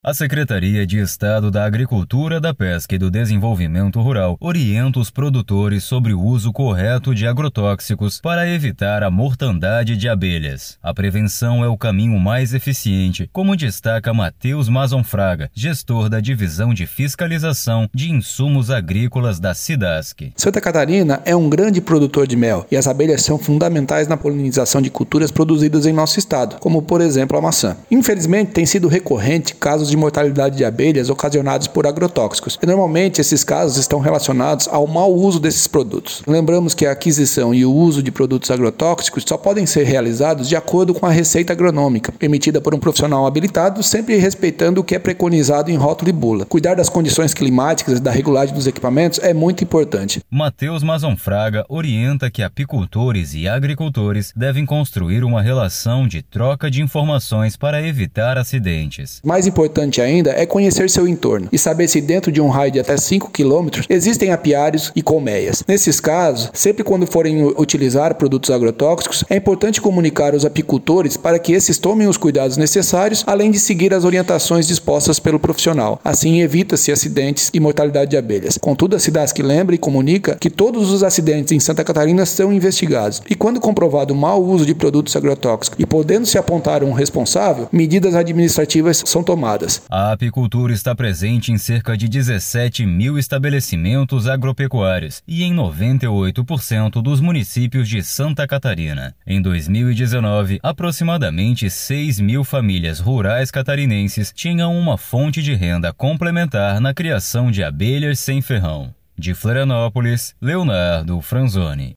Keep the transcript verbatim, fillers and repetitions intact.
A Secretaria de Estado da Agricultura, da Pesca e do Desenvolvimento Rural orienta os produtores sobre o uso correto de agrotóxicos para evitar a mortandade de abelhas. A prevenção é o caminho mais eficiente, como destaca Matheus Mazon Fraga, gestor da Divisão de Fiscalização de Insumos Agrícolas da SIDASC. Santa Catarina é um grande produtor de mel e as abelhas são fundamentais na polinização de culturas produzidas em nosso estado, como por exemplo a maçã. Infelizmente, tem sido recorrente casos de mortalidade de abelhas ocasionados por agrotóxicos. E normalmente esses casos estão relacionados ao mau uso desses produtos. Lembramos que a aquisição e o uso de produtos agrotóxicos só podem ser realizados de acordo com a receita agronômica, emitida por um profissional habilitado, sempre respeitando o que é preconizado em rótulo e bula. Cuidar das condições climáticas e da regulagem dos equipamentos é muito importante. Matheus Mazon Fraga orienta que apicultores e agricultores devem construir uma relação de troca de informações para evitar acidentes. Mais importante ainda é conhecer seu entorno e saber se dentro de um raio de até cinco quilômetros existem apiários e colmeias. Nesses casos, sempre quando forem utilizar produtos agrotóxicos, é importante comunicar aos apicultores para que esses tomem os cuidados necessários, além de seguir as orientações dispostas pelo profissional. Assim evita-se acidentes e mortalidade de abelhas. Contudo, a SIDASC lembra e comunica que todos os acidentes em Santa Catarina são investigados e quando comprovado o mau uso de produtos agrotóxicos e podendo-se apontar um responsável, medidas administrativas são tomadas. A apicultura está presente em cerca de dezessete mil estabelecimentos agropecuários e em noventa e oito por cento dos municípios de Santa Catarina. Em dois mil e dezenove, aproximadamente seis mil famílias rurais catarinenses tinham uma fonte de renda complementar na criação de abelhas sem ferrão. De Florianópolis, Leonardo Franzoni.